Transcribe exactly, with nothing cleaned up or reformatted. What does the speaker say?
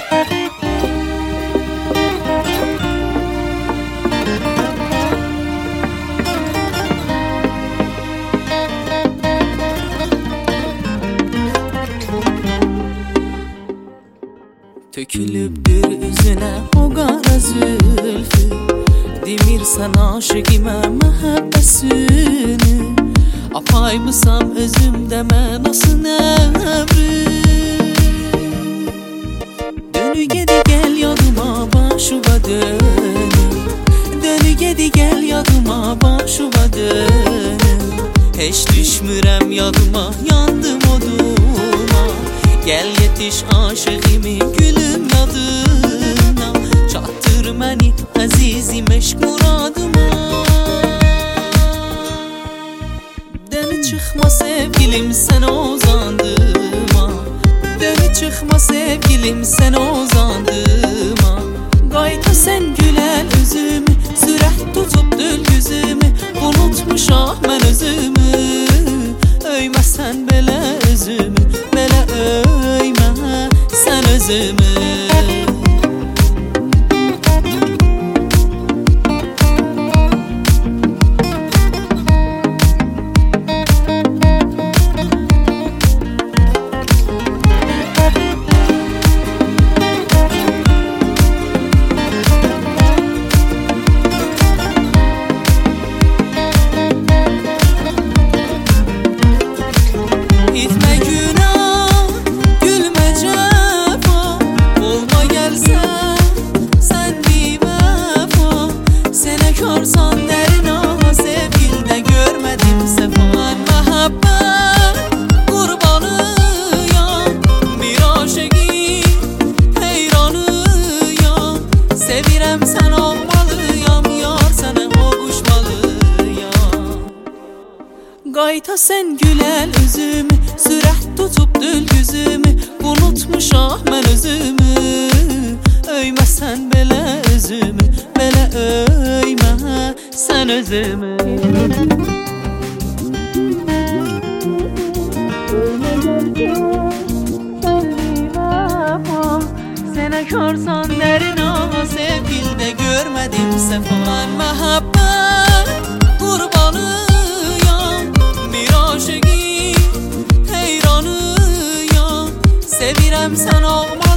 Tökülübdür üzüne o qara zülfü, demirsən aşıqimə məhəbbəsini. Apaymısam özümdə mən asıl nəvri. Dönü gedi gel yadıma başıva dönüm, dönü gedi gel yadıma başıva dönüm. Heç düşmürəm yadıma, yandım oduma. Gel yetiş aşığımı gülüm yadına, çattır məni əzizim eşq muradıma. Demi çıkma sevgilim sen uzandıma, demi çıkma sevgilim sen uzandıma. Qayta sen gülen üzümü, sürət tutup dül yüzümü. Unutmuşam mən özümü, öyməsən belə özümü, belə öymə sən özümü. Qayta sen gülen üzümü, sürət tutup dül yüzümü. Unutmuşam mən özümü, öyməsən belə özümü, belə öymə sən özümü. Sənə körsan dərin ama sevgildə görmədim səfan. Məhəbbət qurbanıyam, bir aşıqim heyranıyam. Sevirəm sən olma